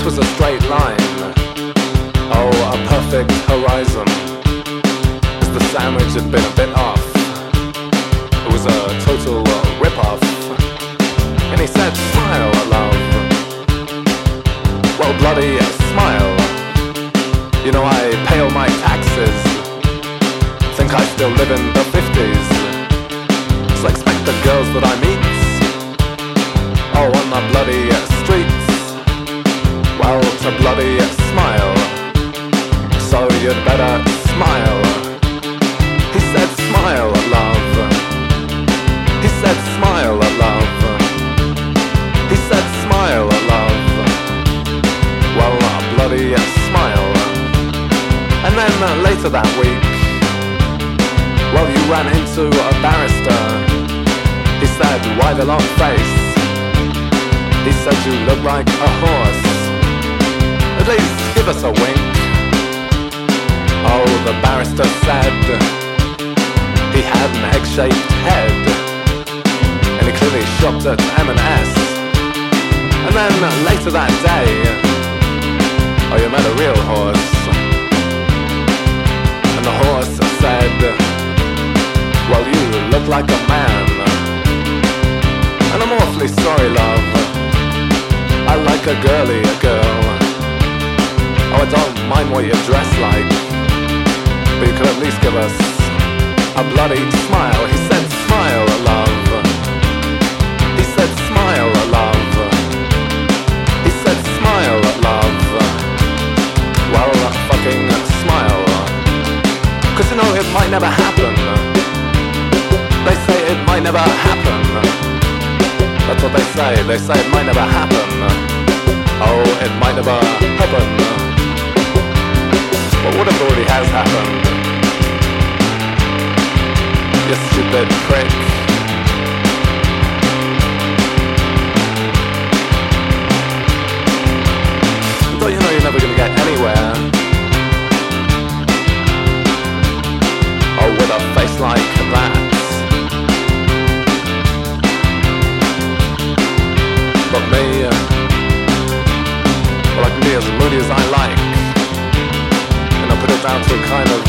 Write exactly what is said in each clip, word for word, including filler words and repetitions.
was a straight line, oh, a perfect horizon. As the sandwich had been a bit off, it was a total uh, rip-off. And he said, smile, love. Well, bloody smile. You know, I pay all my taxes. Think I still live in the fifties. So expect the girls that I meet, oh, on the bloody streets, well, to bloody smile. So you'd better smile. He said, smile, love. He said, smile, love. He said, smile, love. Well, bloody smile. And then uh, later that week, well, you ran into a barrister. He said, why the long face? He said, you look like a horse. At least give us a wink. Oh, the barrister said he had an egg-shaped head, and he clearly shopped at M and S. And then later that day, oh, you met a real horse. And the horse said, well, you look like a man. And I'm awfully sorry, love, I like a girly girl. Oh, I don't mind what you dress like, but you could at least give us a bloody smile. He said, smile, love. He said, smile, love. He said, smile, love. Well, fucking smile. Cause you know it might never happen. They say it might never happen. That's what they say. They say it might never happen. Oh, it might never happen. But what if it already has happened? You stupid prick. Don't you know you're never gonna get anywhere? Oh, with a face like that. But me, well, I can be as moody as I like, and I put it down to a kind of,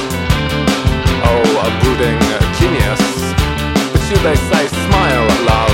oh, a brooding genius. But you, they say, smile, love.